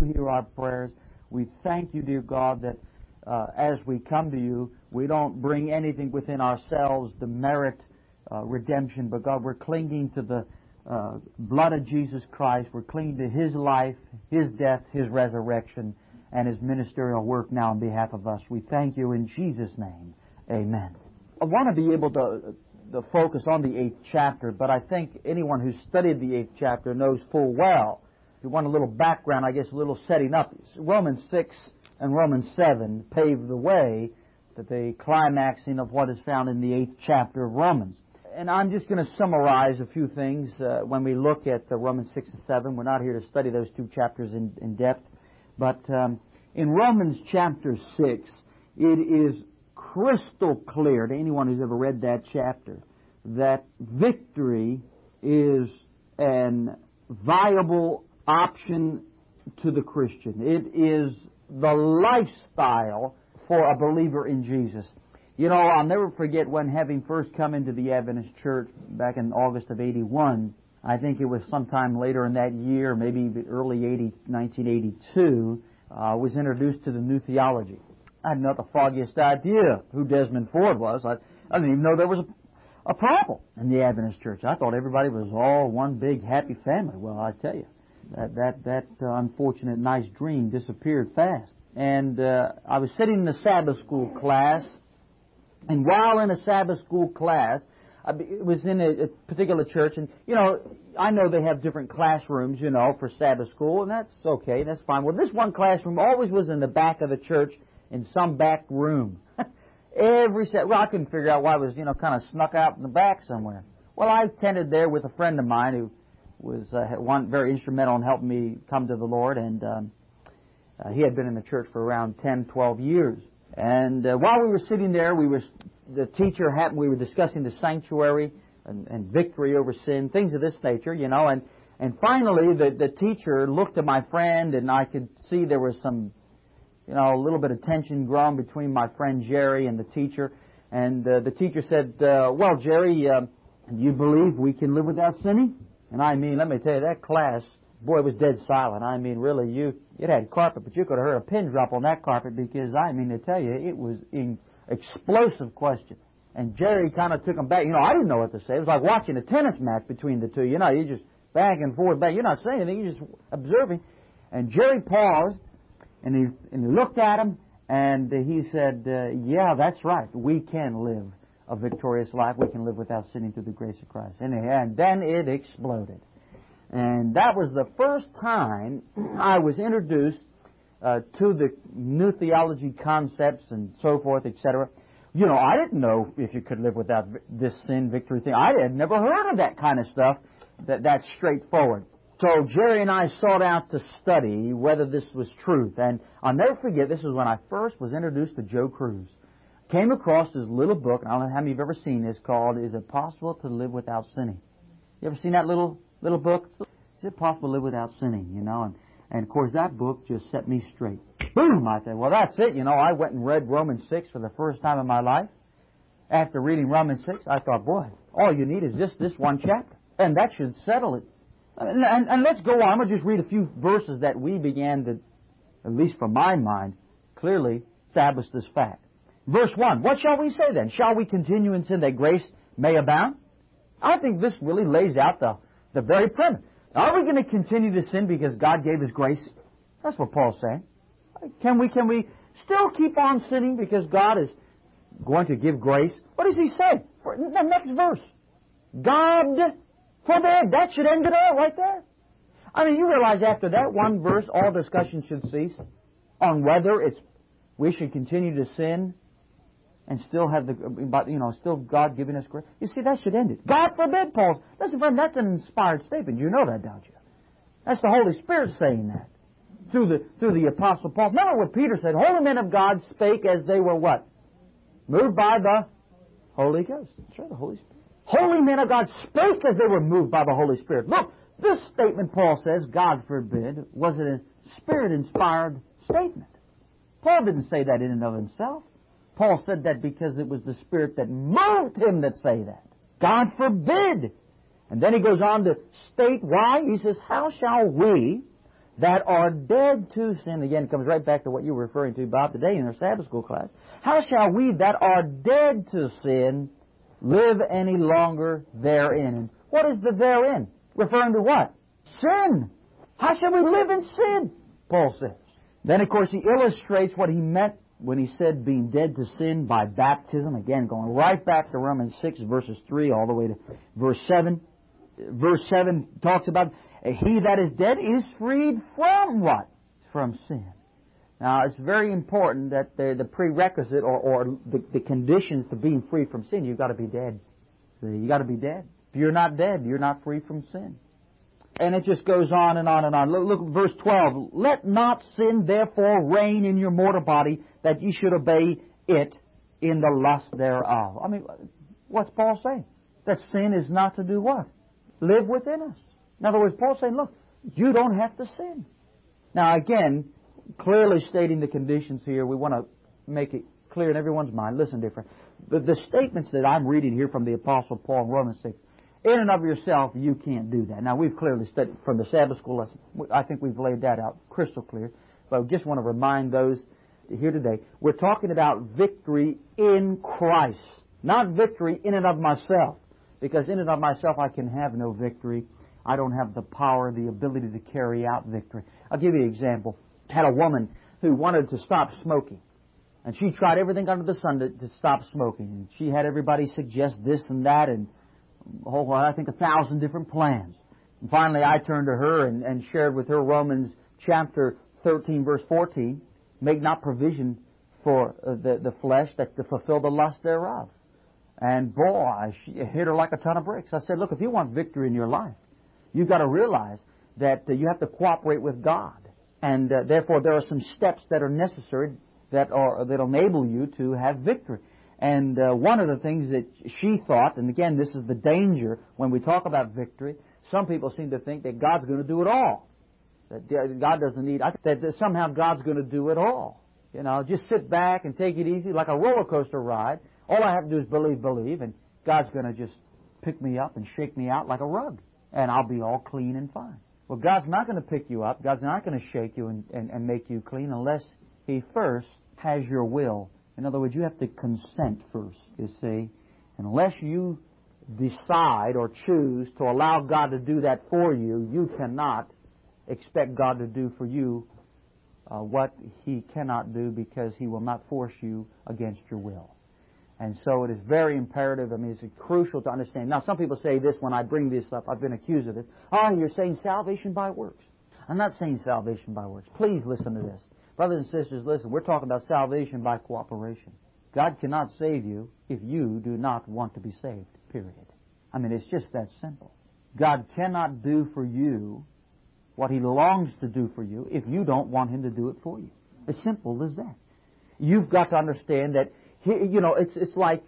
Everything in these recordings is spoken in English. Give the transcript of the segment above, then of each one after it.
hear our prayers. We thank you, dear God, that as we come to you, we don't bring anything within ourselves to merit redemption, but God, we're clinging to the blood of Jesus Christ. We're clinging to His life, His death, His resurrection, and His ministerial work now on behalf of us. We thank you in Jesus' name. Amen. I want to be able to focus on the 8th chapter, but I think anyone who's studied the 8th chapter knows full well. If you want a little background, I guess a little setting up, Romans 6 and Romans 7 pave the way to the climaxing of what is found in the 8th chapter of Romans. And I'm just going to summarize a few things when we look at Romans 6 and 7. We're not here to study those two chapters in depth. But in Romans chapter 6, it is crystal clear to anyone who's ever read that chapter that victory is an viable option to the Christian. It is the lifestyle for a believer in Jesus. You know, I'll never forget when, having first come into the Adventist Church back in August of 81, I think it was sometime later in that year, maybe early 1982, I was introduced to the New Theology. I had not the foggiest idea who Desmond Ford was. I didn't even know there was a problem in the Adventist Church. I thought everybody was all one big happy family. Well, I tell you, that unfortunate nice dream disappeared fast. And I was sitting in a Sabbath school class, and while in a Sabbath school class, it was in a particular church, and, you know, I know they have different classrooms, you know, for Sabbath school, and that's okay, that's fine. Well, this one classroom always was in the back of the church, in some back room. Well, I couldn't figure out why it was, you know, kind of snuck out in the back somewhere. Well, I attended there with a friend of mine who was very instrumental in helping me come to the Lord, and he had been in the church for around 10, 12 years. And while we were sitting there, we were discussing the sanctuary and victory over sin, things of this nature, you know, and finally the teacher looked at my friend, and I could see there was some, you know, a little bit of tension growing between my friend Jerry and the teacher. And the teacher said, well, Jerry, do you believe we can live without sinning? And I mean, let me tell you, that class, boy, it was dead silent. I mean, really, it had carpet, but you could have heard a pin drop on that carpet because, I mean, to tell you, it was an explosive question. And Jerry kind of took them back. You know, I didn't know what to say. It was like watching a tennis match between the two. You know, you just back and forth, back. You're not saying anything. You're just observing. And Jerry paused. And he looked at him, and he said, yeah, that's right. We can live a victorious life. We can live without sinning through the grace of Christ. And then it exploded. And that was the first time I was introduced to the New Theology concepts and so forth, etc. You know, I didn't know if you could live without this sin victory thing. I had never heard of that kind of stuff, that's straightforward. So Jerry and I sought out to study whether this was truth. And I'll never forget, this is when I first was introduced to Joe Cruz. Came across his little book, and I don't know how many of you have ever seen this, called Is It Possible to Live Without Sinning? You ever seen that little book? Is it possible to live without sinning, you know? And of course, that book just set me straight. Boom! I said, well, that's it. You know, I went and read Romans 6 for the first time in my life. After reading Romans 6, I thought, boy, all you need is just this one chapter. And that should settle it. And let's go on. I'm going to just read a few verses that we began to, at least from my mind, clearly establish this fact. Verse 1, what shall we say then? Shall we continue in sin that grace may abound? I think this really lays out the very premise. Are we going to continue to sin because God gave His grace? That's what Paul's saying. Can we still keep on sinning because God is going to give grace? What does he say? The next verse. God forbid. That should end it all right there. I mean, you realize after that one verse, all discussion should cease on whether we should continue to sin and still have still God giving us grace. You see, that should end it. God forbid, Paul. Listen, friend, that's an inspired statement. You know that, don't you? That's the Holy Spirit saying that through the Apostle Paul. Remember what Peter said, holy men of God spake as they were what? Moved by the Holy Ghost. That's right, the Holy Spirit. Holy men of God spake as they were moved by the Holy Spirit. Look, this statement, Paul says, God forbid, was a Spirit-inspired statement. Paul didn't say that in and of himself. Paul said that because it was the Spirit that moved him that say that. God forbid. And then he goes on to state why. He says, how shall we that are dead to sin. Again, it comes right back to what you were referring to, Bob, today in our Sabbath school class. How shall we that are dead to sin live any longer therein? And what is the therein? Referring to what? Sin. How shall we live in sin? Paul says. Then, of course, he illustrates what he meant when he said being dead to sin by baptism. Again, going right back to Romans 6, verses 3 all the way to verse 7. Verse 7 talks about he that is dead is freed from what? From sin. Now, it's very important that the prerequisite or the conditions to being free from sin, you've got to be dead. See, you've got to be dead. If you're not dead, you're not free from sin. And it just goes on and on and on. Look at verse 12. Let not sin therefore reign in your mortal body, that ye should obey it in the lust thereof. I mean, what's Paul saying? That sin is not to do what? Live within us. In other words, Paul's saying, look, you don't have to sin. Now again, clearly stating the conditions here, we want to make it clear in everyone's mind. Listen, dear friend. The statements that I'm reading here from the Apostle Paul in Romans 6, in and of yourself, you can't do that. Now, we've clearly studied from the Sabbath school lesson. I think we've laid that out crystal clear. But I just want to remind those here today, we're talking about victory in Christ, not victory in and of myself. Because in and of myself, I can have no victory. I don't have the power, the ability to carry out victory. I'll give you an example. I had a woman who wanted to stop smoking. And she tried everything under the sun to stop smoking. And she had everybody suggest this and that and I think 1,000 different plans. And finally, I turned to her and shared with her Romans chapter 13, verse 14. Make not provision for the flesh that to fulfill the lust thereof. And boy, she hit her like a ton of bricks. I said, look, if you want victory in your life, you've got to realize that you have to cooperate with God. And therefore, there are some steps that are necessary that'll enable you to have victory. And one of the things that she thought, and again, this is the danger when we talk about victory, some people seem to think that God's going to do it all. That God doesn't need, that somehow God's going to do it all. You know, just sit back and take it easy like a roller coaster ride. All I have to do is believe, and God's going to just pick me up and shake me out like a rug, and I'll be all clean and fine. Well, God's not going to pick you up. God's not going to shake you and make you clean unless He first has your will. In other words, you have to consent first, you see. Unless you decide or choose to allow God to do that for you, you cannot expect God to do for you what He cannot do, because He will not force you against your will. And so it is very imperative, it's crucial to understand. Now, some people say this when I bring this up. I've been accused of this. Oh, you're saying salvation by works. I'm not saying salvation by works. Please listen to this. Brothers and sisters, listen. We're talking about salvation by cooperation. God cannot save you if you do not want to be saved, period. It's just that simple. God cannot do for you what He longs to do for you if you don't want Him to do it for you. As simple as that. You've got to understand that, it's like,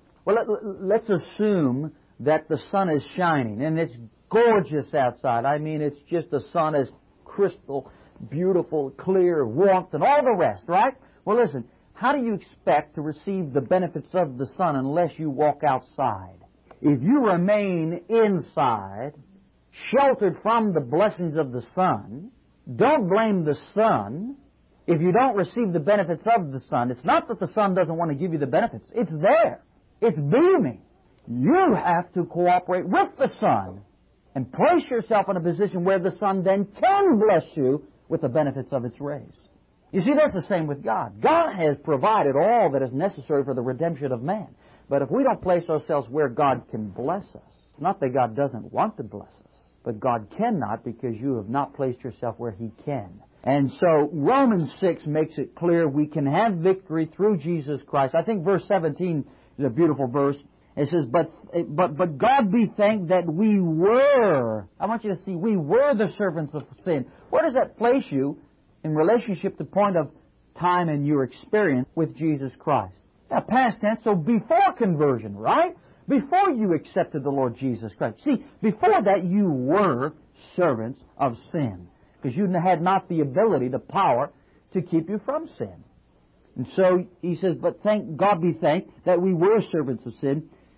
let's assume that the sun is shining and it's gorgeous outside. It's just the sun is crystal, beautiful, clear, warmth, and all the rest, right? Well, listen, how do you expect to receive the benefits of the sun unless you walk outside? If you remain inside, sheltered from the blessings of the sun, don't blame the sun if you don't receive the benefits of the sun. It's not that the sun doesn't want to give you the benefits. It's there. It's beaming. You have to cooperate with the sun and place yourself in a position where the sun then can bless you with the benefits of its rays. You see, that's the same with God. God has provided all that is necessary for the redemption of man. But if we don't place ourselves where God can bless us, it's not that God doesn't want to bless us, but God cannot, because you have not placed yourself where He can. And so Romans 6 makes it clear we can have victory through Jesus Christ. I think verse 17 is a beautiful verse. It says, but God be thanked that we were, I want you to see, we were the servants of sin. Where does that place you in relationship to point of time and your experience with Jesus Christ? Now, past tense, so before conversion, right? Before you accepted the Lord Jesus Christ. See, before that you were servants of sin, because you had not the ability, the power, to keep you from sin. And so he says, but thank God be thanked that we were servants of sin,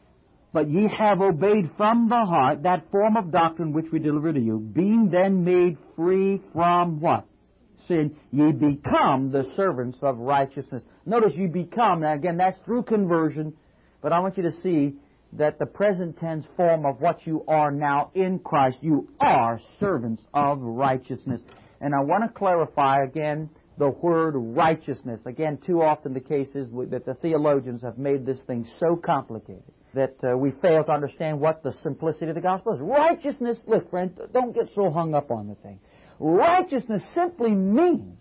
But ye have obeyed from the heart that form of doctrine which we delivered to you, being then made free from what? Sin. Ye become the servants of righteousness. Notice you become. Now again, that's through conversion. But I want you to see that the present tense form of what you are now in Christ, you are servants of righteousness. And I want to clarify again the word righteousness. Again, too often the case is that the theologians have made this thing so complicated that we fail to understand what the simplicity of the gospel is. Righteousness, look friend, don't get so hung up on the thing. Righteousness simply means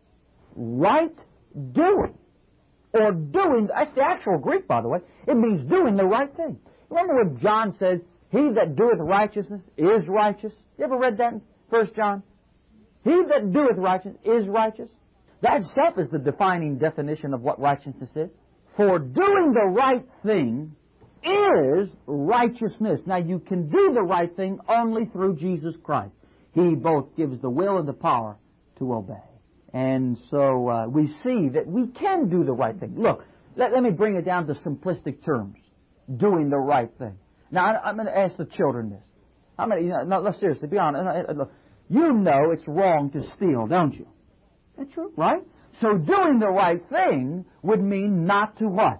right doing. Or doing, that's the actual Greek, by the way. It means doing the right thing. Remember when John said, he that doeth righteousness is righteous? You ever read that in 1 John? He that doeth righteousness is righteous. That itself is the defining definition of what righteousness is. For doing the right thing is righteousness. Now you can do the right thing only through Jesus Christ. He both gives the will and the power to obey. And so we see that we can do the right thing. Look, let me bring it down to simplistic terms. Doing the right thing. Now, I'm going to ask the children this. No, let's seriously, be honest. You know it's wrong to steal, don't you? That's true, right? So doing the right thing would mean not to what?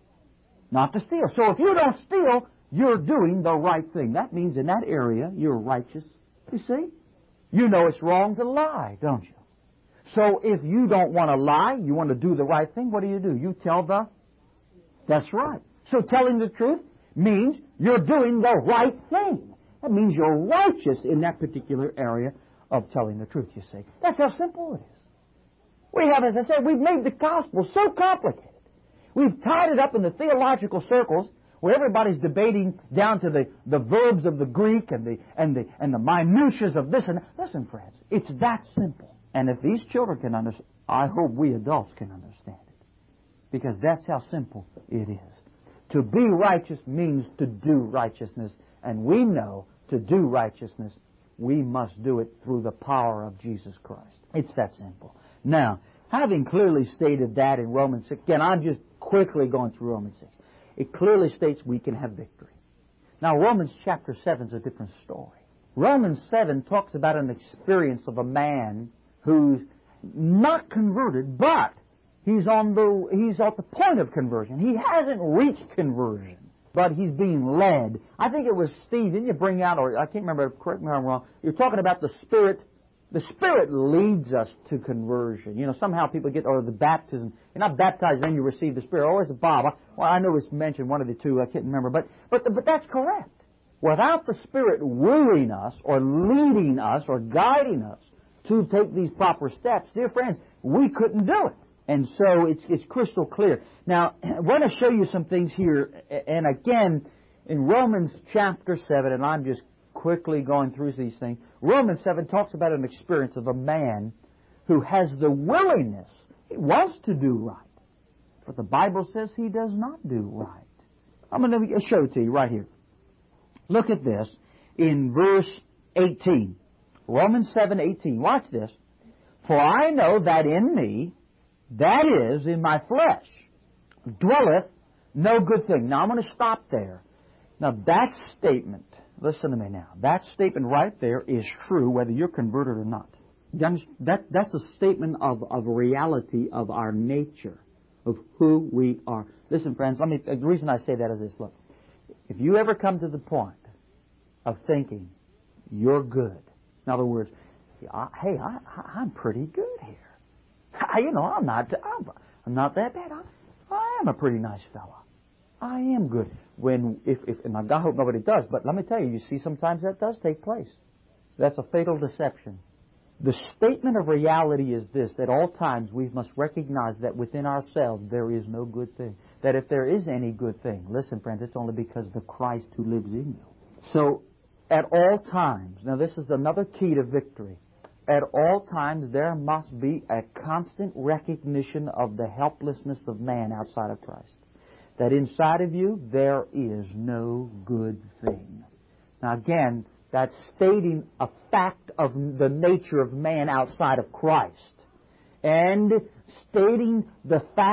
Not to steal. So if you don't steal, you're doing the right thing. That means in that area, you're righteous. You see? You know it's wrong to lie, don't you? So if you don't want to lie, you want to do the right thing, what do? You tell That's right. So telling the truth means you're doing the right thing. That means you're righteous in that particular area of telling the truth, you see. That's how simple it is. We have, as I said, we've made the gospel so complicated. We've tied it up in the theological circles where everybody's debating down to the verbs of the Greek and the minutiae of this and that. Listen, friends, it's that simple. And if these children can understand, I hope we adults can understand it. Because that's how simple it is. To be righteous means to do righteousness. And we know to do righteousness, we must do it through the power of Jesus Christ. It's that simple. Now, having clearly stated that in Romans 6, again, I'm just quickly going through Romans 6. It clearly states we can have victory. Now, Romans chapter 7 is a different story. Romans 7 talks about an experience of a man who's not converted, but he's at the point of conversion. He hasn't reached conversion, but he's being led. I think it was Steve, didn't you bring out, or I can't remember, correct me if I'm wrong, you're talking about the Spirit. The Spirit leads us to conversion. You know, somehow people get, or the baptism. You're not baptized, then you receive the Spirit. Oh, it's Bob. Well, I know it's mentioned, one of the two, I can't remember. But that's correct. Without the Spirit wooing us, or leading us, or guiding us to take these proper steps, dear friends, we couldn't do it. And so it's crystal clear. Now, I want to show you some things here. And again, in Romans chapter 7, and I'm just quickly going through these things, Romans 7 talks about an experience of a man who has the willingness. He wants to do right. But the Bible says he does not do right. I'm going to show it to you right here. Look at this in verse 18. Romans 7:18. Watch this. For I know that in me, that is, in my flesh, dwelleth no good thing. Now, I'm going to stop there. Now, that statement, listen to me now, that statement right there is true whether you're converted or not. That's a statement of reality of our nature, of who we are. Listen, friends, the reason I say that is this. Look, if you ever come to the point of thinking you're good, in other words, hey, I'm pretty good here. I'm not that bad. I am a pretty nice fella. I am good. And I hope nobody does, but let me tell you, you see sometimes that does take place. That's a fatal deception. The statement of reality is this: at all times we must recognize that within ourselves there is no good thing. That if there is any good thing, listen friends, it's only because of the Christ who lives in you. So, at all times, now this is another key to victory. At all times, there must be a constant recognition of the helplessness of man outside of Christ. That inside of you, there is no good thing. Now again, that's stating a fact of the nature of man outside of Christ. And stating the fact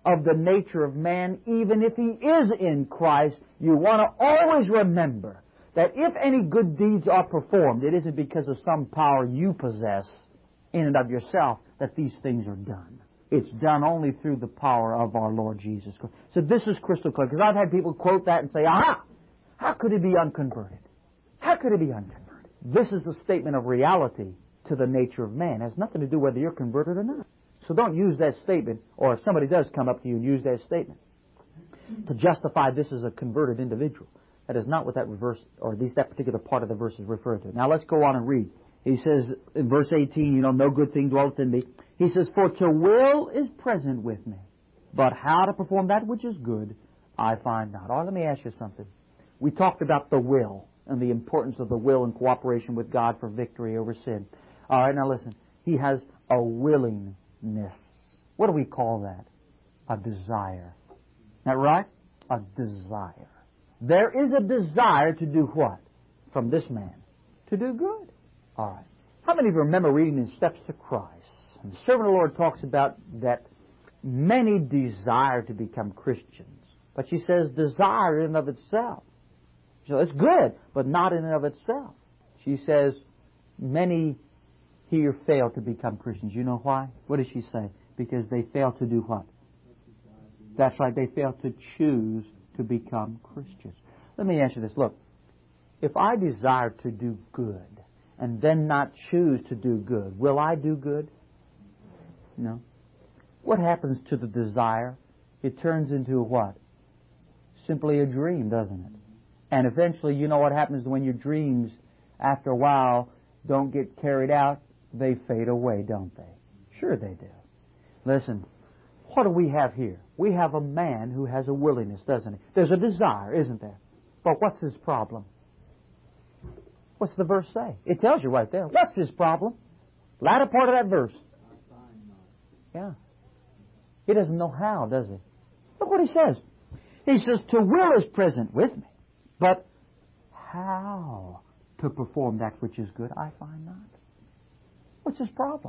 of the nature of man, even if he is in Christ, you want to always remember that if any good deeds are performed, it isn't because of some power you possess in and of yourself that these things are done. It's done only through the power of our Lord Jesus Christ. So this is crystal clear, because I've had people quote that and say, aha, how could he be unconverted? How could he be unconverted? This is a statement of reality to the nature of man. It has nothing to do whether you're converted or not. So don't use that statement, or if somebody does come up to you and use that statement to justify this as a converted individual. That is not what that verse, or at least that particular part of the verse is referred to. Now let's go on and read. He says in verse 18, no good thing dwelleth in me. He says, for to will is present with me, but how to perform that which is good, I find not. All right, let me ask you something. We talked about the will and the importance of the will in cooperation with God for victory over sin. All right, now listen. He has a willingness. What do we call that? A desire. Isn't that right? A desire. There is a desire to do what? From this man. To do good. All right. How many of you remember reading in Steps to Christ? And the servant of the Lord talks about that many desire to become Christians. But she says desire in and of itself. So it's good, but not in and of itself. She says many here fail to become Christians. You know why? What does she say? Because they fail to do what? That's right. They fail to choose to become Christians. Let me ask you this. Look, if I desire to do good and then not choose to do good, will I do good? No. What happens to the desire? It turns into what? Simply a dream, doesn't it? And eventually, you know what happens when your dreams, after a while, don't get carried out? They fade away, don't they? Sure they do. Listen, what do we have here? We have a man who has a willingness, doesn't he? There's a desire, isn't there? But what's his problem? What's the verse say? It tells you right there. What's his problem? Latter part of that verse. Yeah. He doesn't know how, does he? Look what he says. He says, to will is present with me, but how to perform that which is good I find not. What's his problem?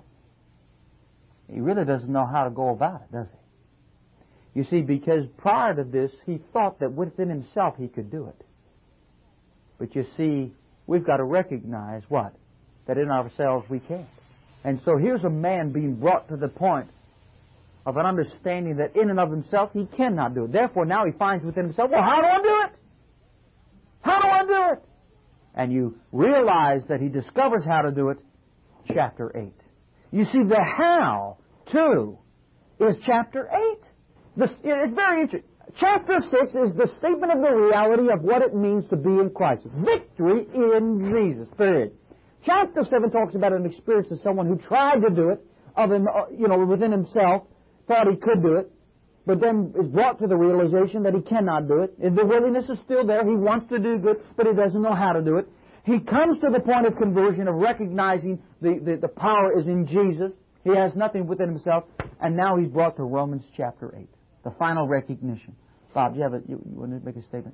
He really doesn't know how to go about it, does he? You see, because prior to this, he thought that within himself he could do it. But you see, we've got to recognize what? That in ourselves we can't. And so here's a man being brought to the point of an understanding that in and of himself he cannot do it. Therefore, now he finds within himself, well, how do I do it? How do I do it? And you realize that he discovers how to do it, chapter 8. You see, the how to is chapter 8. It's very interesting. Chapter 6 is the statement of the reality of what it means to be in Christ. Victory in Jesus, period. Chapter 7 talks about an experience of someone who tried to do it, of him, within himself, thought he could do it, but then is brought to the realization that he cannot do it. And the willingness is still there. He wants to do good, but he doesn't know how to do it. He comes to the point of conversion, of recognizing the power is in Jesus. He has nothing within himself. And now he's brought to Romans chapter 8, the final recognition. Bob, you want to make a statement?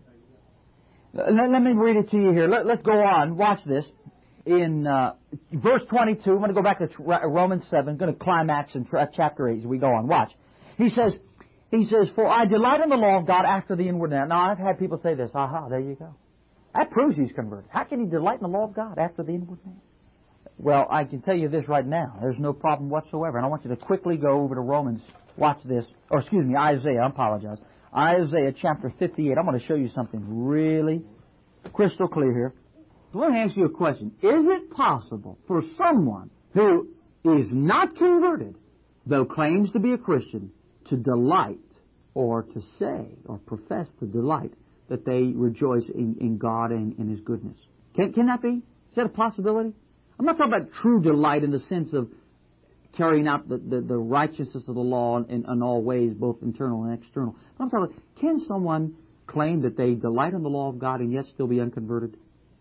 Let me read it to you here. Let's go on. Watch this. In verse 22, I'm going to go back to Romans 7. I'm going to climax in chapter 8 as we go on. Watch. He says, for I delight in the law of God after the inward man. Now, I've had people say this. Aha, there you go. That proves he's converted. How can he delight in the law of God after the inward man? Well, I can tell you this right now. There's no problem whatsoever. And I want you to quickly go over to Romans. Watch this. Or excuse me, Isaiah. I apologize. Isaiah chapter 58. I'm going to show you something really crystal clear here. So let me ask you a question. Is it possible for someone who is not converted, though claims to be a Christian, to delight or to say or profess to delight that they rejoice in God and in His goodness? Can that be? Is that a possibility? I'm not talking about true delight in the sense of carrying out the righteousness of the law in all ways, both internal and external. But I'm talking about, can someone claim that they delight in the law of God and yet still be unconverted?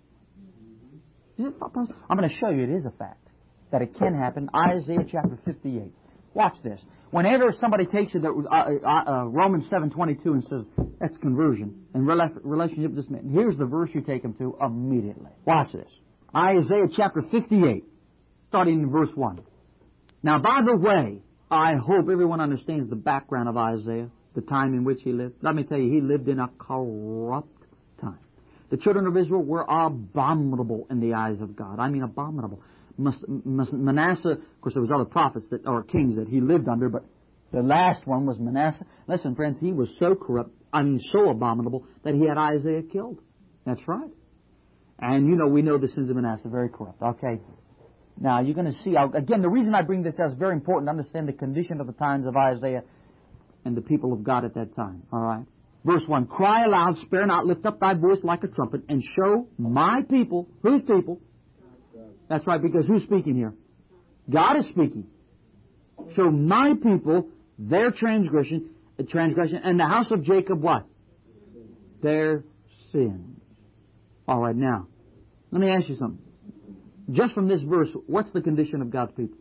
Is it possible? I'm going to show you it is a fact, that it can happen. Isaiah chapter 58. Watch this. Whenever somebody takes you to Romans 7:22 and says, that's conversion, and relationship with this man, here's the verse you take them to immediately. Watch this. Isaiah chapter 58, starting in verse 1. Now, by the way, I hope everyone understands the background of Isaiah. the time in which he lived? Let me tell you, he lived in a corrupt time. The children of Israel were abominable in the eyes of God. I mean abominable. Manasseh, of course, there was other prophets or kings that he lived under, but the last one was Manasseh. Listen, friends, he was so corrupt, so abominable, that he had Isaiah killed. That's right. And we know the sins of Manasseh, very corrupt. Okay. Now, you're going to see, again, the reason I bring this out is very important to understand the condition of the times of Isaiah and the people of God at that time. All right? Verse 1, cry aloud, spare not, lift up thy voice like a trumpet, and show my people, whose people? That's right, because who's speaking here? God is speaking. Show my people their transgression, and the house of Jacob what? Their sin. All right, now, let me ask you something. Just from this verse, what's the condition of God's people?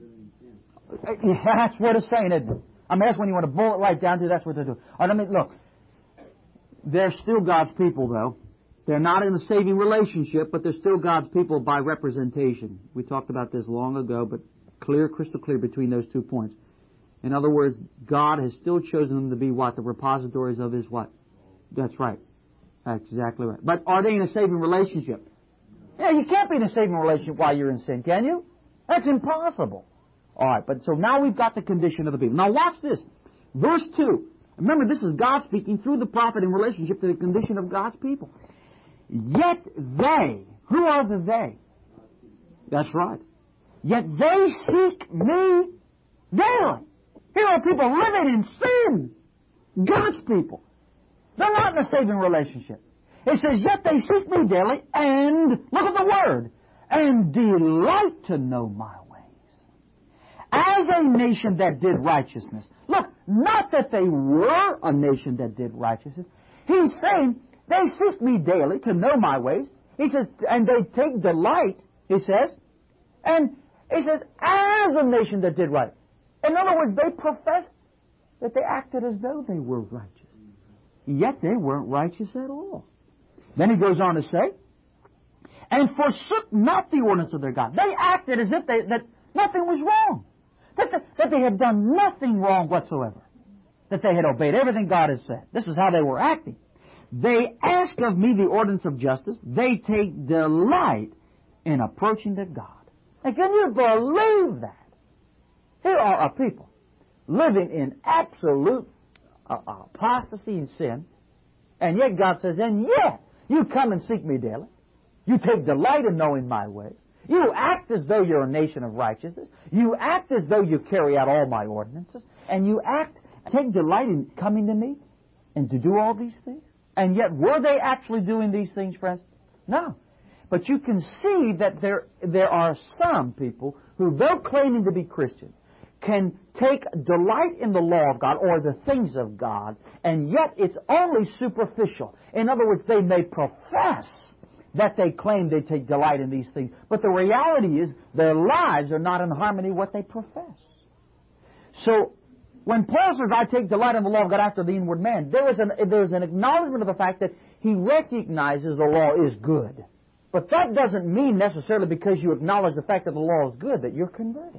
That's what it's saying, isn't it? I mean, that's when you want to boil it right down to, that's what they're doing. All right, look, they're still God's people, though. They're not in a saving relationship, but they're still God's people by representation. We talked about this long ago, but crystal clear between those 2 points. In other words, God has still chosen them to be what? The repositories of His what? That's right. That's exactly right. But are they in a saving relationship? Yeah, you can't be in a saving relationship while you're in sin, can you? That's impossible. All right, but so now we've got the condition of the people. Now watch this. Verse 2. Remember, this is God speaking through the prophet in relationship to the condition of God's people. Yet they, who are the they? That's right. Yet they seek me daily. Here are people living in sin. God's people. They're not in a saving relationship. It says, yet they seek me daily, and, look at the word, and delight to know my ways. As a nation that did righteousness. Look, not that they were a nation that did righteousness. He's saying, they seek me daily to know my ways. He says, and they take delight, he says, and he says, as a nation that did right. In other words, they professed that they acted as though they were righteous. Yet they weren't righteous at all. Then he goes on to say, and forsook not the ordinance of their God. They acted as if that nothing was wrong. That they had done nothing wrong whatsoever. That they had obeyed everything God had said. This is how they were acting. They ask of me the ordinance of justice. They take delight in approaching to God. And can you believe that? Here are a people living in absolute apostasy and sin. And yet God says, and yet you come and seek me daily. You take delight in knowing my ways. You act as though you're a nation of righteousness. You act as though you carry out all my ordinances. And you take delight in coming to me and to do all these things. And yet, were they actually doing these things, friends? No. But you can see that there are some people who, though claiming to be Christians, can take delight in the law of God or the things of God, and yet it's only superficial. In other words, they may profess that they claim they take delight in these things, but the reality is their lives are not in harmony with what they profess. So, when Paul says, I take delight in the law of God after the inward man, there is an acknowledgement of the fact that he recognizes the law is good. But that doesn't mean necessarily because you acknowledge the fact that the law is good that you're converted.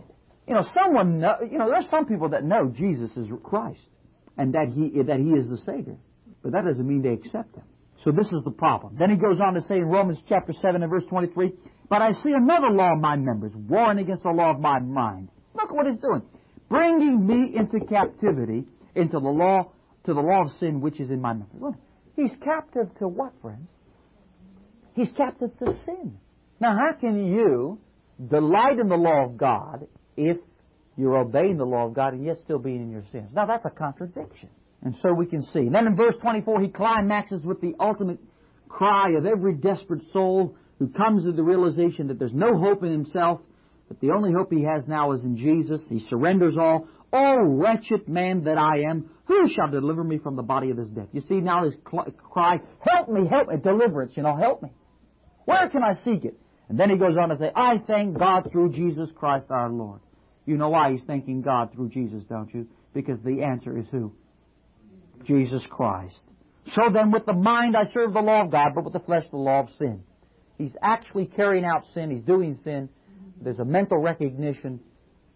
There's some people that know Jesus is Christ and that he is the Savior. But that doesn't mean they accept Him. So this is the problem. Then he goes on to say in Romans chapter 7 and verse 23, but I see another law of my members, warring against the law of my mind. Look what he's doing. Bringing me into captivity, into the law, to the law of sin which is in my members. Look, he's captive to what, friends? He's captive to sin. Now, how can you delight in the law of God if you're obeying the law of God and yet still being in your sins? Now, that's a contradiction. And so we can see. And then in verse 24, he climaxes with the ultimate cry of every desperate soul who comes to the realization that there's no hope in himself, that the only hope he has now is in Jesus. He surrenders all. Oh, wretched man that I am, who shall deliver me from the body of this death? You see now his cry, help me, deliverance, help me. Where can I seek it? And then he goes on to say, I thank God through Jesus Christ our Lord. You know why he's thanking God through Jesus, don't you? Because the answer is who? Jesus Christ. So then with the mind I serve the law of God, but with the flesh the law of sin. He's actually carrying out sin. He's doing sin. There's a mental recognition.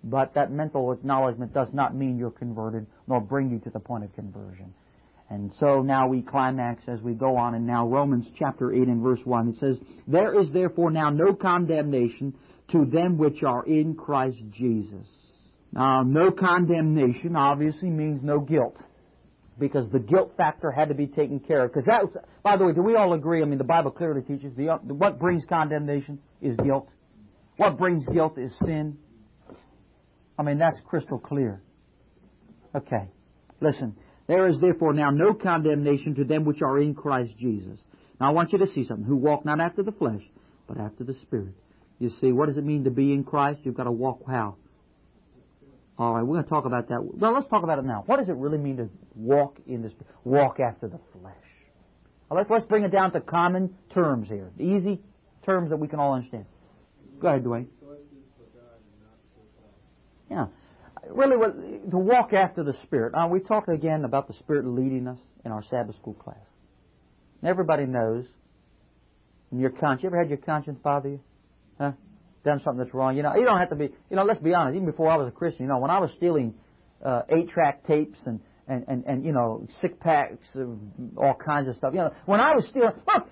But that mental acknowledgement does not mean you're converted, nor bring you to the point of conversion. And so now we climax as we go on, and now Romans chapter 8 and verse 1, it says, "There is therefore now no condemnation to them which are in Christ Jesus." Now, no condemnation obviously means no guilt, because the guilt factor had to be taken care of. Because that was, by the way, do we all agree? I mean, the Bible clearly teaches what brings condemnation is guilt. What brings guilt is sin. I mean, that's crystal clear. Okay, listen. "There is therefore now no condemnation to them which are in Christ Jesus." Now I want you to see something. "Who walk not after the flesh, but after the Spirit." You see, what does it mean to be in Christ? You've got to walk how? All right, we're going to talk about that. Well, let's talk about it now. What does it really mean to walk in this? Walk after the flesh. Well, let's bring it down to common terms here. Easy terms that we can all understand. Go ahead, Dwayne. Yeah. Really, to walk after the Spirit. We talked again about the Spirit leading us in our Sabbath school class. Everybody knows. In your conscience, you ever had your conscience bother you? Huh? Done something that's wrong? You don't have to be. Let's be honest. Even before I was a Christian, when I was stealing 8-track tapes and 6-packs of all kinds of stuff. When I was stealing, look,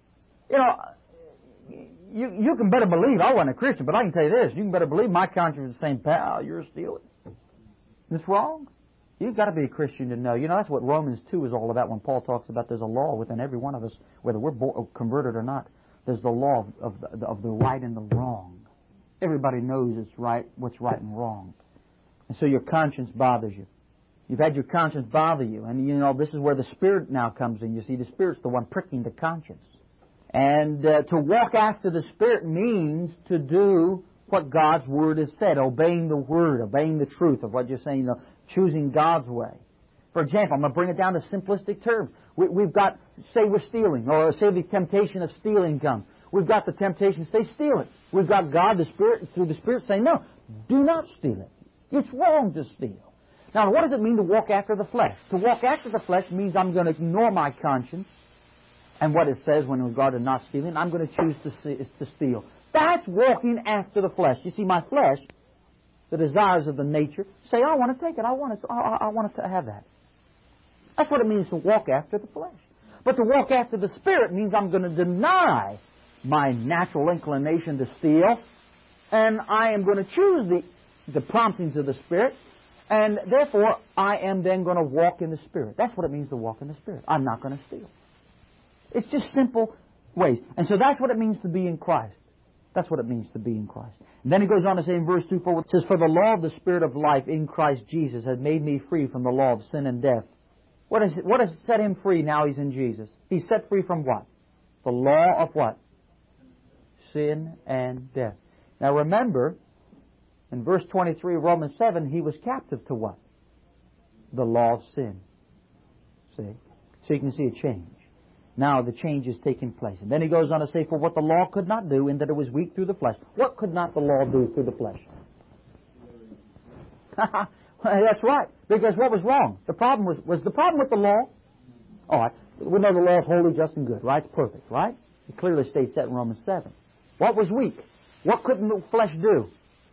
you can better believe I wasn't a Christian, but I can tell you this: you can better believe my conscience was saying, "Pal, you're stealing. It's wrong." You've got to be a Christian to know. That's what Romans 2 is all about when Paul talks about there's a law within every one of us, whether we're converted or not. There's the law of the right and the wrong. Everybody knows it's right, what's right and wrong. And so your conscience bothers you. You've had your conscience bother you. And, this is where the Spirit now comes in. You see, the Spirit's the one pricking the conscience. And to walk after the Spirit means to do what God's Word has said, obeying the Word, obeying the truth of what you're saying, choosing God's way. For example, I'm going to bring it down to simplistic terms. We've got, say we're stealing, or say the temptation of stealing comes. We've got the temptation to say, steal it. We've got God, the Spirit, through the Spirit saying, no, do not steal it. It's wrong to steal. Now, what does it mean to walk after the flesh? To walk after the flesh means I'm going to ignore my conscience and what it says when regard to not stealing. I'm going to choose to steal. That's walking after the flesh. You see, my flesh, the desires of the nature, say, I want to take it. I want to have that. That's what it means to walk after the flesh. But to walk after the Spirit means I'm going to deny my natural inclination to steal, and I am going to choose the promptings of the Spirit, and therefore I am then going to walk in the Spirit. That's what it means to walk in the Spirit. I'm not going to steal. It's just simple ways. And so that's what it means to be in Christ. That's what it means to be in Christ. And then he goes on to say in verse 2, it says, "For the law of the Spirit of life in Christ Jesus has made me free from the law of sin and death." What has set him free now he's in Jesus? He's set free from what? The law of what? Sin and death. Now remember, in verse 23 of Romans 7, he was captive to what? The law of sin. See? So you can see a change. Now the change is taking place. And then he goes on to say, "For what the law could not do, in that it was weak through the flesh." What could not the law do through the flesh? That's right. Because what was wrong? The problem was the problem with the law? All right. We know the law is holy, just, and good, right? It's perfect, right? It clearly states that in Romans 7. What was weak? What couldn't the flesh do?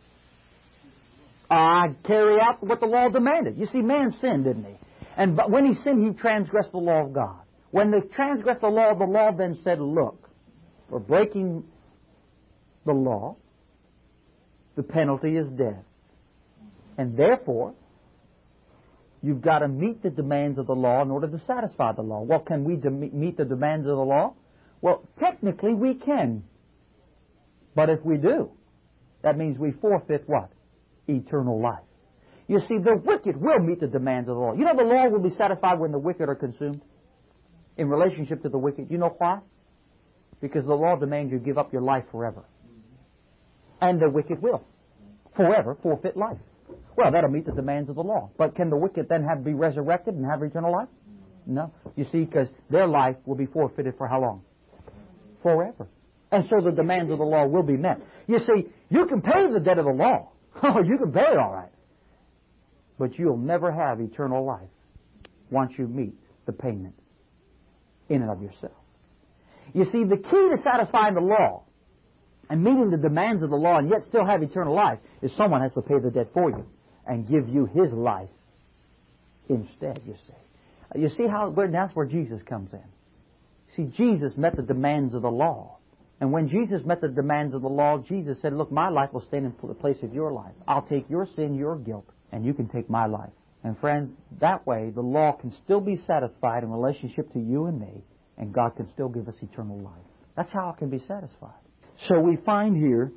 Carry out what the law demanded. You see, man sinned, didn't he? But when he sinned, he transgressed the law of God. When they transgressed the law then said, look, for breaking the law, the penalty is death. And therefore, you've got to meet the demands of the law in order to satisfy the law. Well, can we meet the demands of the law? Well, technically we can. But if we do, that means we forfeit what? Eternal life. You see, the wicked will meet the demands of the law. You know the law will be satisfied when the wicked are consumed? In relationship to the wicked. You know why? Because the law demands you give up your life forever. And the wicked will forever forfeit life. Well, that'll meet the demands of the law. But can the wicked then be resurrected and have eternal life? No. You see, because their life will be forfeited for how long? Forever. And so the demands of the law will be met. You see, you can pay the debt of the law. Oh, you can pay it all right. But you'll never have eternal life once you meet the payment in and of yourself. You see, the key to satisfying the law and meeting the demands of the law and yet still have eternal life is someone has to pay the debt for you and give you his life instead, you see. You see how that's where Jesus comes in. See, Jesus met the demands of the law. And when Jesus met the demands of the law, Jesus said, look, my life will stand in the place of your life. I'll take your sin, your guilt, and you can take my life. And friends, that way the law can still be satisfied in relationship to you and me, and God can still give us eternal life. That's how it can be satisfied. So we find here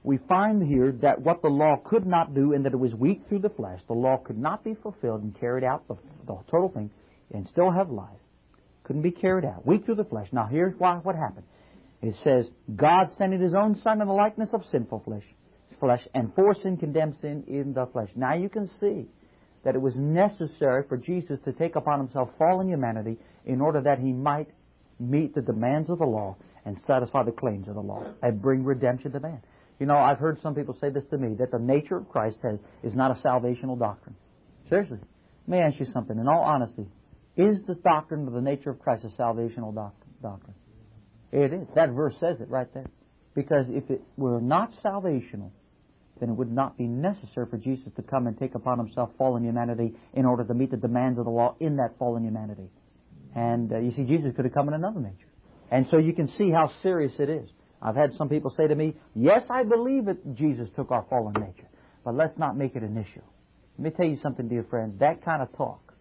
that what the law could not do, and that it was weak through the flesh, the law could not be fulfilled and carried out, the total thing, and still have life. Couldn't be carried out. Weak through the flesh. Now here's what happened. It says, God sending His own Son in the likeness of sinful flesh, and for sin condemned sin in the flesh. Now you can see that it was necessary for Jesus to take upon Himself fallen humanity in order that He might meet the demands of the law and satisfy the claims of the law and bring redemption to man. You know, I've heard some people say this to me, that the nature of Christ is not a salvational doctrine. Seriously. Let me ask you something. In all honesty, is the doctrine of the nature of Christ a salvational doctrine? It is. That verse says it right there. Because if it were not salvational, then it would not be necessary for Jesus to come and take upon Himself fallen humanity in order to meet the demands of the law in that fallen humanity. And you see, Jesus could have come in another nature. And so you can see how serious it is. I've had some people say to me, yes, I believe that Jesus took our fallen nature, but let's not make it an issue. Let me tell you something, dear friends. That kind of talk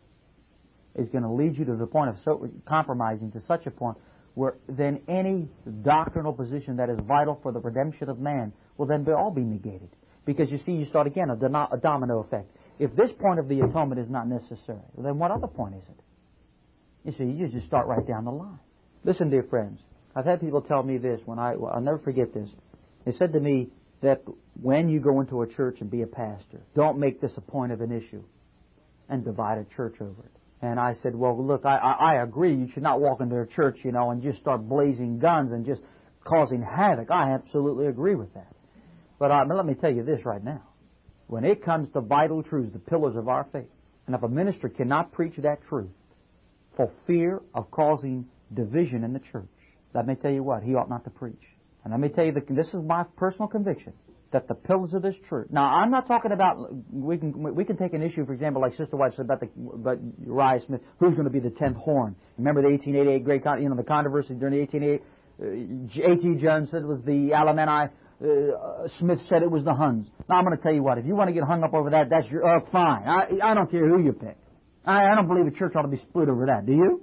is going to lead you to the point of compromising to such a point where then any doctrinal position that is vital for the redemption of man will then all be negated. Because you see, you start again a domino effect. If this point of the atonement is not necessary, then what other point is it? You see, you just start right down the line. Listen, dear friends, I've had people tell me this, I'll never forget this. They said to me that when you go into a church and be a pastor, don't make this a point of an issue and divide a church over it. And I said, well, look, I agree. You should not walk into a church, and just start blazing guns and just causing havoc. I absolutely agree with that. But let me tell you this right now. When it comes to vital truths, the pillars of our faith, and if a minister cannot preach that truth for fear of causing division in the church, let me tell you what, he ought not to preach. And let me tell you, this is my personal conviction, that the pillars of this church. Now, I'm not talking about, we can take an issue, for example, like Sister White said about Uriah Smith, who's going to be the 10th horn. Remember the 1888 the controversy during the 1888? A.T. Jones said it was the Alemanni. Smith said it was the Huns. Now, I'm going to tell you what, if you want to get hung up over that, that's your, fine. I don't care who you pick. I don't believe the church ought to be split over that. Do you?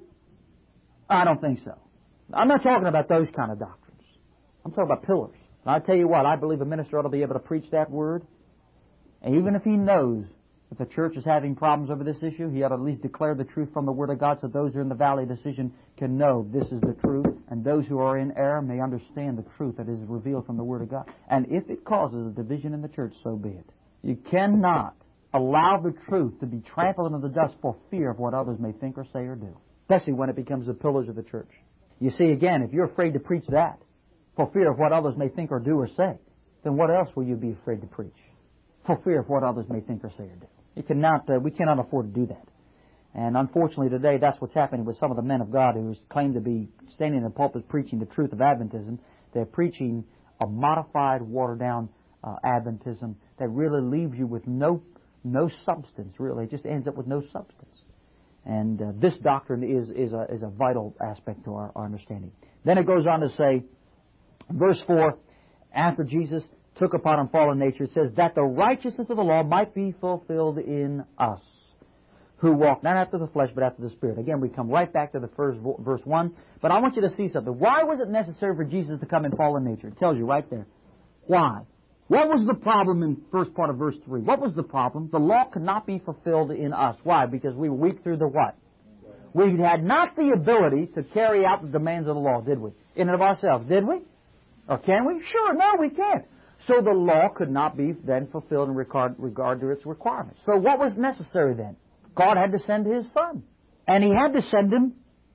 I don't think so. I'm not talking about those kind of doctrines. I'm talking about pillars. And I tell you what, I believe a minister ought to be able to preach that word. And even if he knows that the church is having problems over this issue, he ought to at least declare the truth from the Word of God so those who are in the valley of decision can know this is the truth, and those who are in error may understand the truth that is revealed from the Word of God. And if it causes a division in the church, so be it. You cannot allow the truth to be trampled into the dust for fear of what others may think or say or do, especially when it becomes the pillars of the church. You see, again, if you're afraid to preach that for fear of what others may think or do or say, then what else will you be afraid to preach? For fear of what others may think or say or do. We cannot afford to do that. And unfortunately today, that's what's happening with some of the men of God who claim to be standing in the pulpit preaching the truth of Adventism. They're preaching a modified, watered-down Adventism that really leaves you with no substance, really. It just ends up with no substance. And this doctrine is a vital aspect to our understanding. Then it goes on to say, verse 4, after Jesus took upon him fallen nature, it says, that the righteousness of the law might be fulfilled in us, who walk not after the flesh, but after the Spirit. Again, we come right back to the first verse 1. But I want you to see something. Why was it necessary for Jesus to come in fallen nature? It tells you right there. Why? What was the problem in first part of verse 3? What was the problem? The law could not be fulfilled in us. Why? Because we were weak through the what? We had not the ability to carry out the demands of the law, did we? In and of ourselves, did we? Or can we? Sure, no, we can't. So the law could not be then fulfilled in regard to its requirements. So what was necessary then? God had to send His Son. And He had to send Him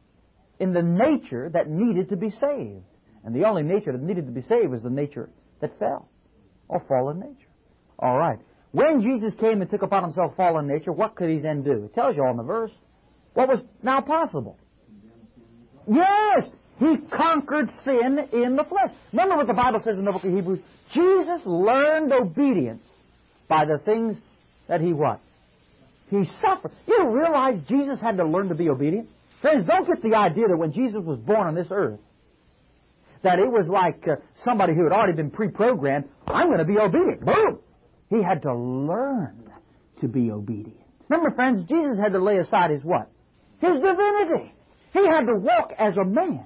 in the nature that needed to be saved. And the only nature that needed to be saved was the nature that fell, or fallen nature. All right. When Jesus came and took upon Himself fallen nature, what could He then do? It tells you all in the verse. What was now possible? Yes! He conquered sin in the flesh. Remember what the Bible says in the book of Hebrews? Jesus learned obedience by the things that He what? He suffered. You realize Jesus had to learn to be obedient? Friends, don't get the idea that when Jesus was born on this earth, that it was like somebody who had already been pre-programmed, I'm going to be obedient. Boom! He had to learn to be obedient. Remember, friends, Jesus had to lay aside His what? His divinity. He had to walk as a man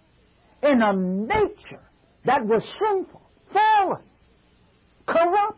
in a nature that was sinful, fallen, corrupt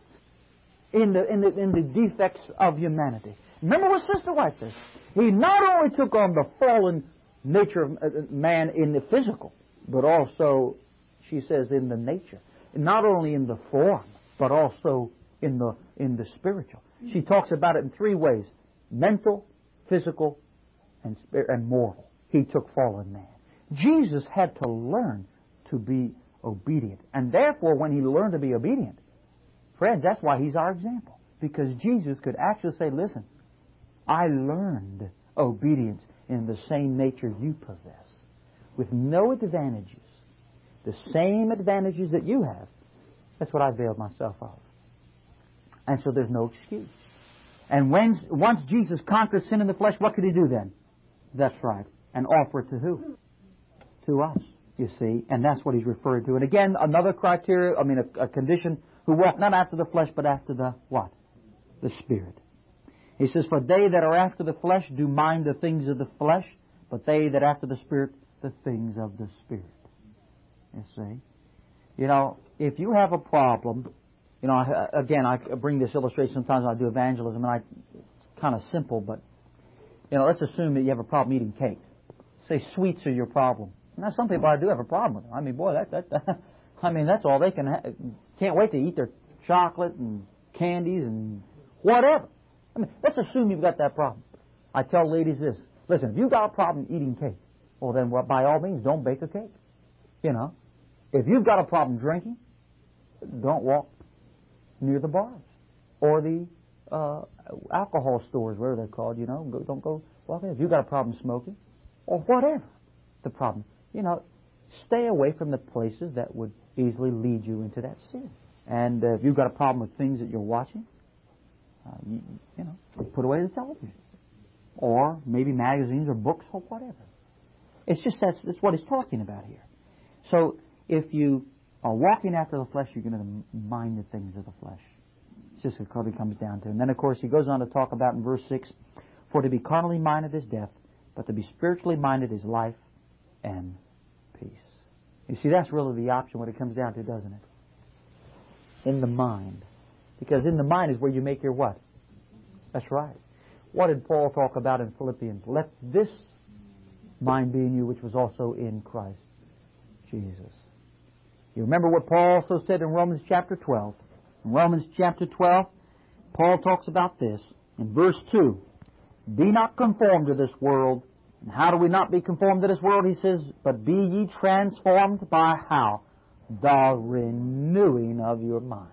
in the defects of humanity. Remember what Sister White says? He not only took on the fallen nature of man in the physical, but also, she says, in the nature. Not only in the form, but also in the spiritual. She talks about it in three ways: mental, physical, and moral. He took fallen man. Jesus had to learn to be obedient. And therefore, when He learned to be obedient, friends, that's why He's our example. Because Jesus could actually say, listen, I learned obedience in the same nature you possess, with no advantages, the same advantages that you have. That's what I availed myself of. And so there's no excuse. And once Jesus conquered sin in the flesh, what could He do then? That's right. And offer it to who? To us, you see. And that's what He's referred to. And again, another criteria, a condition, who walk not after the flesh, but after the what? The Spirit. He says, for they that are after the flesh do mind the things of the flesh, but they that after the Spirit, the things of the Spirit. You see? You know, if you have a problem, you know, again, I bring this illustration sometimes when I do evangelism, and it's kind of simple, but, you know, let's assume that you have a problem eating cake. Say sweets are your problem. Now, some people I do have a problem with them. I mean, boy, that's all they can can't wait to eat their chocolate and candies and whatever. I mean, let's assume you've got that problem. I tell ladies this: listen, if you've got a problem eating cake, well then, by all means, don't bake a cake. You know, if you've got a problem drinking, don't walk near the bars or the alcohol stores, whatever they're called. You know, don't go walk there. If you've got a problem smoking, or whatever the problem, you know, stay away from the places that would easily lead you into that sin. And if you've got a problem with things that you're watching, you know, put away the television, or maybe magazines or books or whatever. It's just that's what he's talking about here. So if you are walking after the flesh, you're going to mind the things of the flesh. It's just what it comes down to. And then, of course, he goes on to talk about in verse 6, for to be carnally minded is death, but to be spiritually minded is life and peace. You see, that's really the option what it comes down to, doesn't it? In the mind. Because in the mind is where you make your what? That's right. What did Paul talk about in Philippians? Let this mind be in you, which was also in Christ Jesus. You remember what Paul also said in Romans chapter 12. In Romans chapter 12, Paul talks about this. In verse 2, be not conformed to this world. And how do we not be conformed to this world? He says, but be ye transformed by how? The renewing of your mind.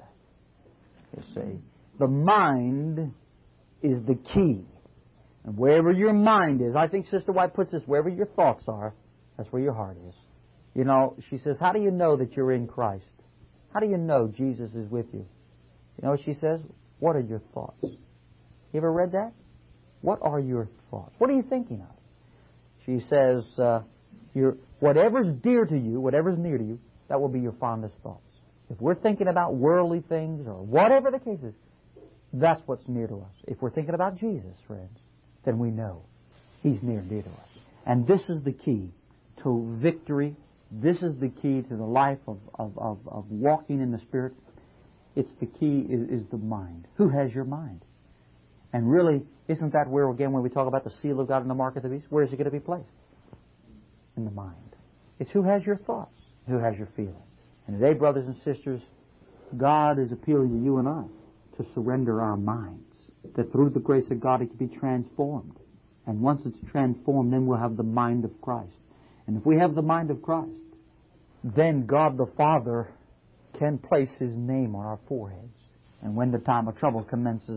You see, the mind is the key. And wherever your mind is, I think Sister White puts this, wherever your thoughts are, that's where your heart is. You know, she says, how do you know that you're in Christ? How do you know Jesus is with you? You know what she says? What are your thoughts? You ever read that? What are your thoughts? What are you thinking of? She says, whatever's dear to you, whatever's near to you, that will be your fondest thoughts. If we're thinking about worldly things or whatever the case is, that's what's near to us. If we're thinking about Jesus, friends, then we know He's near and dear to us. And this is the key to victory. This is the key to the life of walking in the Spirit. It's the key is the mind. Who has your mind? And really, isn't that where, again, when we talk about the seal of God and the mark of the beast, where is it going to be placed? In the mind. It's who has your thoughts, who has your feelings. And today, brothers and sisters, God is appealing to you and I to surrender our minds, that through the grace of God it can be transformed. And once it's transformed, then we'll have the mind of Christ. And if we have the mind of Christ, then God the Father can place His name on our foreheads. And when the time of trouble commences,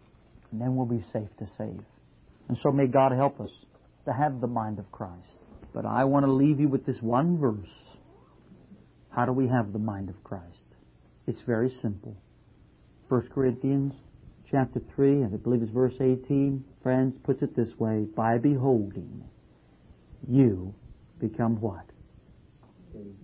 then we'll be safe to save. And so may God help us to have the mind of Christ. But I want to leave you with this one verse. How do we have the mind of Christ? It's very simple. 1 Corinthians chapter 3, and I believe it's verse 18, friends, puts it this way: by beholding, you become what?